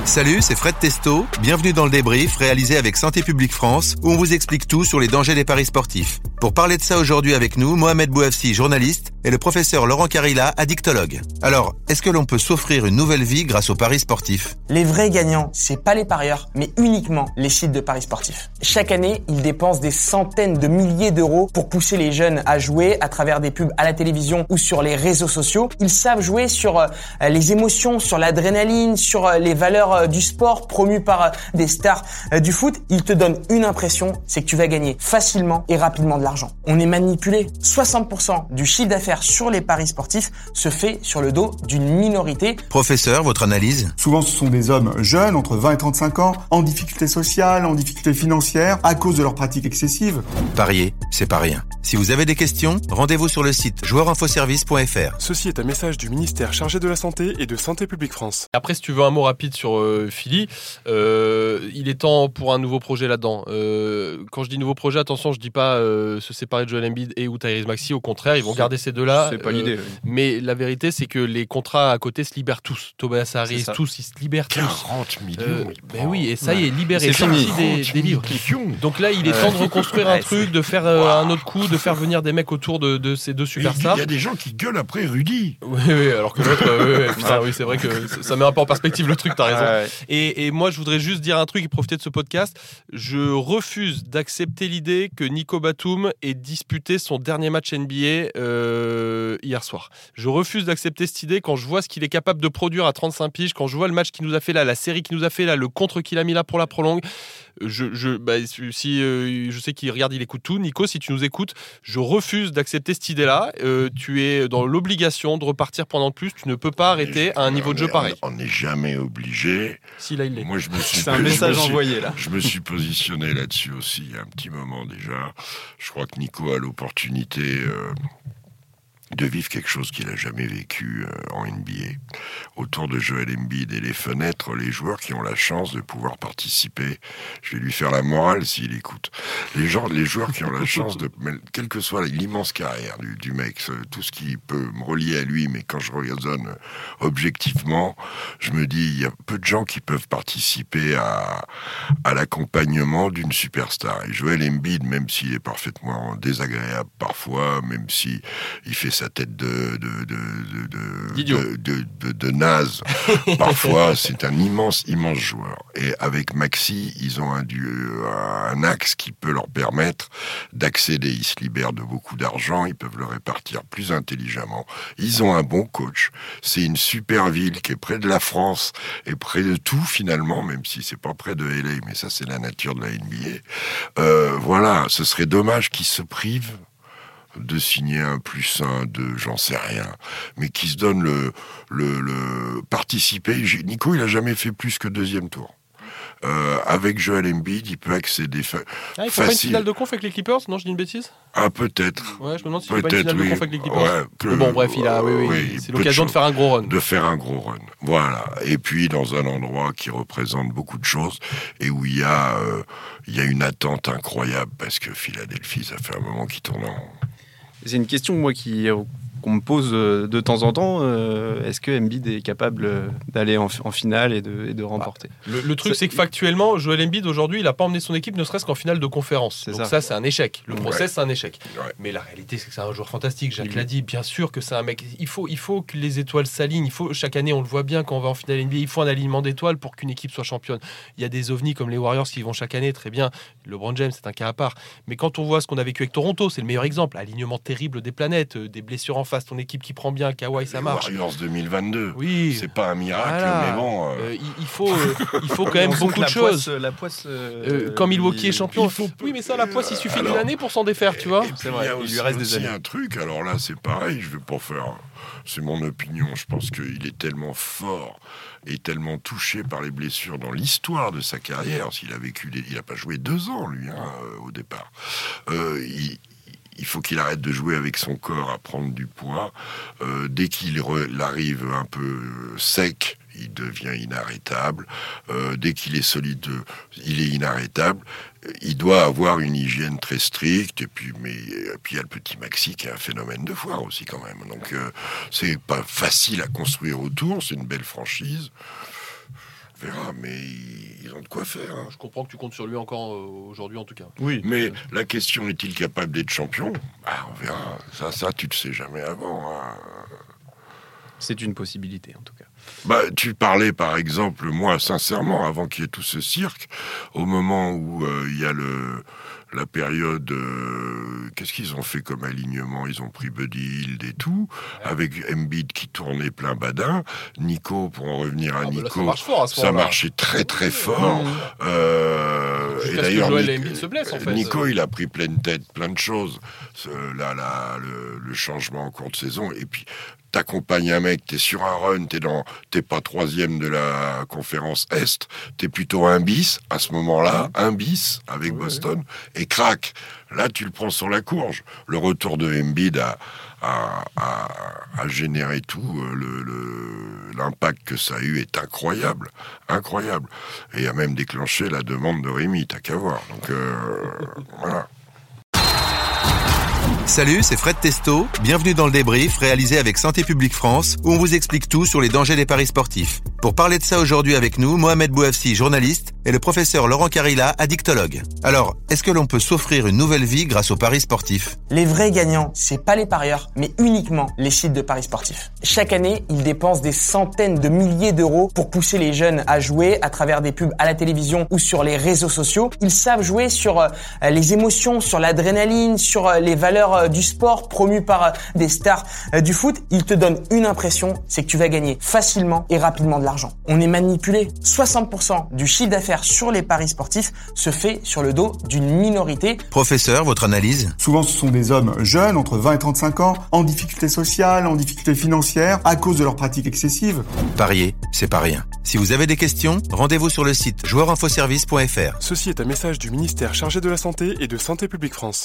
Salut, c'est Fred Testo. Bienvenue dans le débrief réalisé avec Santé publique France, où on vous explique tout sur les dangers des paris sportifs. Pour parler de ça aujourd'hui avec nous, Mohamed Bouafsi, journaliste, et le professeur Laurent Carilla, addictologue. Alors, est-ce que l'on peut s'offrir une nouvelle vie grâce aux paris sportifs ? Les vrais gagnants, c'est pas les parieurs, mais uniquement les sites de paris sportifs. Chaque année, ils dépensent des centaines de milliers d'euros pour pousser les jeunes à jouer à travers des pubs à la télévision ou sur les réseaux sociaux. Ils savent jouer sur les émotions, sur l'adrénaline, sur les valeurs du sport promues par des stars du foot. Ils te donnent une impression, c'est que tu vas gagner facilement et rapidement de l'argent. On est manipulé. 60% du chiffre d'affaires sur les paris sportifs se fait sur le dos d'une minorité. Professeur, votre analyse ? Souvent, ce sont des hommes jeunes, entre 20 et 35 ans, en difficulté sociale, en difficulté financière, à cause de leurs pratiques excessives. Parier, c'est pas rien. Si vous avez des questions, rendez-vous sur le site joueurinfoservice.fr. Ceci est un message du ministère chargé de la Santé et de Santé publique France. Après, si tu veux un mot rapide sur Philly, il est temps pour un nouveau projet là-dedans. Quand je dis nouveau projet, attention, je dis pas se séparer de Joel Embiid et ou Tyrese Maxey. Au contraire, ils vont garder ces deux-là. C'est pas l'idée. Oui. Mais la vérité, c'est que les contrats à côté se libèrent tous. Tobias Harris, tous, ils se libèrent tous. 40 millions. Ben oui, et ça y est, libéré. C'est fini. Des livres. Donc là, il est temps de reconstruire un truc, de faire un autre coup, de faire venir des mecs autour de ces deux superstars. Il y a des gens qui gueulent après Rudy. Oui, alors que l'autre, putain, oui, c'est vrai que ça met un peu en perspective le truc, t'as raison. Ouais. Et moi, je voudrais juste dire un truc et profiter de ce podcast. Je refuse d'accepter l'idée que Nico Batum ait disputé son dernier match NBA hier soir. Je refuse d'accepter cette idée quand je vois ce qu'il est capable de produire à 35 piges, quand je vois le match qu'il nous a fait là, la série qu'il nous a fait là, le contre qu'il a mis là pour la prolongue. Je sais qu'il regarde, il écoute tout. Nico, si tu nous écoutes, je refuse d'accepter cette idée-là. Tu es dans l'obligation de repartir pendant plus. Tu ne peux pas arrêter à un niveau de jeu pareil. On n'est jamais obligé. Si, là, il l'est. Moi, C'est un message envoyé, là. Je me suis positionné là-dessus aussi il y a un petit moment déjà. Je crois que Nico a l'opportunité de vivre quelque chose qu'il n'a jamais vécu en NBA. Autour de Joel Embiid et les fenêtres, les joueurs qui ont la chance de pouvoir participer. Je vais lui faire la morale s'il écoute. Les joueurs qui ont la chance de, quelle que soit l'immense carrière du mec, tout ce qui peut me relier à lui, mais quand je raisonne objectivement, je me dis, il y a peu de gens qui peuvent participer à l'accompagnement d'une superstar. Et Joel Embiid, même s'il est parfaitement désagréable parfois, même si il fait sa tête de naze. Parfois, c'est un immense joueur. Et avec Maxey, ils ont un axe qui peut leur permettre d'accéder. Ils se libèrent de beaucoup d'argent, ils peuvent le répartir plus intelligemment. Ils ont un bon coach. C'est une super ville qui est près de la France et près de tout finalement, même si c'est pas près de LA, mais ça c'est la nature de la NBA. Voilà, ce serait dommage qu'ils se privent de signer un +1, 2, j'en sais rien, mais qui se donne le participer. Nico, il a jamais fait plus que deuxième tour. Avec Joel Embiid, il peut accéder il faut facile. pas une finale de conf avec les Clippers? Non, je dis une bêtise? Ah, peut-être. Ouais, je me demande si il faut pas une finale de conf avec les Clippers. Ouais, mais bon, bref, c'est l'occasion de faire un gros run. De faire un gros run. Voilà. Et puis, dans un endroit qui représente beaucoup de choses et où il y a une attente incroyable parce que Philadelphie, ça fait un moment qu'il tourne en rond. C'est une question, moi, qu'on me pose de temps en temps. Est-ce que Embiid est capable d'aller en finale et de remporter? Le truc, c'est que factuellement, Joel Embiid, aujourd'hui, il n'a pas emmené son équipe, ne serait-ce qu'en finale de conférence. Donc ça, c'est un échec. Le process, c'est un échec. Ouais. Mais la réalité, c'est que c'est un joueur fantastique. Jacques l'a dit, bien sûr que c'est un mec... Il faut que les étoiles s'alignent. Chaque année, on le voit bien, quand on va en finale NBA, il faut un alignement d'étoiles pour qu'une équipe soit championne. Il y a des ovnis comme les Warriors qui y vont chaque année, très bien. LeBron James, c'est un cas à part. Mais quand on voit ce qu'on a vécu avec Toronto, c'est le meilleur exemple. Alignement terrible des planètes, des blessures en face, ton équipe qui prend bien, Kawhi, ça marche. Warriors 2022, oui. C'est pas un miracle, voilà. Mais bon... il faut quand même beaucoup de choses. La poisse... quand Milwaukee est champion. Oui, mais ça, la poisse, il suffit d'une année pour s'en défaire, tu vois. C'est vrai, il lui reste des années. Un truc, alors là, c'est pareil, je vais pas faire... C'est mon opinion, je pense qu'il est tellement fort et tellement touché par les blessures dans l'histoire de sa carrière. S'il a vécu... Il a pas joué 2 ans, lui, au départ. Il faut qu'il arrête de jouer avec son corps à prendre du poids. Dès qu'il arrive un peu sec, il devient inarrêtable. Dès qu'il est solide, il est inarrêtable. Il doit avoir une hygiène très stricte. Et puis il y a le petit Maxey qui est un phénomène de foire aussi quand même. Donc c'est pas facile à construire autour. C'est une belle franchise. On verra, mais ils ont de quoi faire. Hein. Je comprends que tu comptes sur lui encore aujourd'hui, en tout cas. Oui. Mais la question, est-il capable d'être champion ? On verra. Ça, tu ne sais jamais avant. Hein. C'est une possibilité, en tout cas. Tu parlais, par exemple, moi, sincèrement, avant qu'il y ait tout ce cirque, au moment où il y a la période... qu'est-ce qu'ils ont fait comme alignement ? Ils ont pris Buddy Hield et tout, avec Embiid qui tournait plein badin. Nico, pour en revenir à Nico, là, ça marche fort à ce ça moment-là. marchait très très fort. Et d'ailleurs, Embiid se blesse, en fait. Nico, il a pris pleine tête, plein de choses. Le changement en cours de saison. Et puis, t'accompagnes un mec, t'es sur un run, t'es pas 3e de la conférence Est, t'es plutôt un bis à ce moment-là, un bis avec Boston, et crac, là tu le prends sur la courge. Le retour de Embiid a généré tout, l'impact que ça a eu est incroyable. Et a même déclenché la demande de Rémi, t'as qu'à voir. Donc voilà. Salut, c'est Fred Testo. Bienvenue dans le débrief réalisé avec Santé publique France, où on vous explique tout sur les dangers des paris sportifs. Pour parler de ça aujourd'hui avec nous, Mohamed Bouafsi, journaliste, et le professeur Laurent Carilla, addictologue. Alors, est-ce que l'on peut s'offrir une nouvelle vie grâce aux paris sportifs ? Les vrais gagnants, c'est pas les parieurs, mais uniquement les sites de paris sportifs. Chaque année, ils dépensent des centaines de milliers d'euros pour pousser les jeunes à jouer à travers des pubs à la télévision ou sur les réseaux sociaux. Ils savent jouer sur les émotions, sur l'adrénaline, sur les valeurs du sport promues par des stars du foot. Ils te donnent une impression, c'est que tu vas gagner facilement et rapidement de l'argent. On est manipulé. 60% du chiffre d'affaires sur les paris sportifs se fait sur le dos d'une minorité. Professeur, votre analyse ? Souvent, ce sont des hommes jeunes, entre 20 et 35 ans, en difficulté sociale, en difficulté financière, à cause de leurs pratiques excessives. Parier, c'est pas rien. Si vous avez des questions, rendez-vous sur le site joueurinfoservice.fr. Ceci est un message du ministère chargé de la Santé et de Santé publique France.